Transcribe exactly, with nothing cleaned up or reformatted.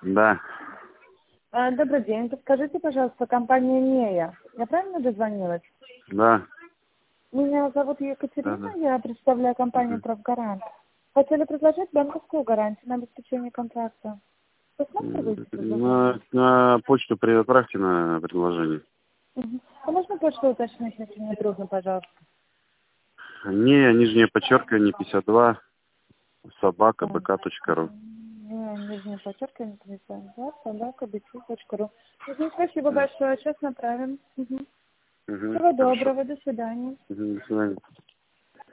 Да. А, Добрый день. Подскажите, пожалуйста, компания «Нея». Я правильно дозвонилась? Да. Меня зовут Да, Екатерина, да. я представляю компанию Мгм. «Правгарант». Хотели предложить банковскую гарантию на обеспечение контракта. М, Посмотрите предложение. На, на почту отправьте на предложение. Угу. А можно почту уточнить, если не трудно, пожалуйста? Не, нижнее подчеркивание пятьдесят два, собака, А, бк точка ру. Не, нижнее подчеркивание, пятьдесят два, собака, би ти точка ру. Угу, спасибо Да. большое, сейчас направим. Угу. Угу, Всего хорошо. доброго, до свидания. Угу, до свидания.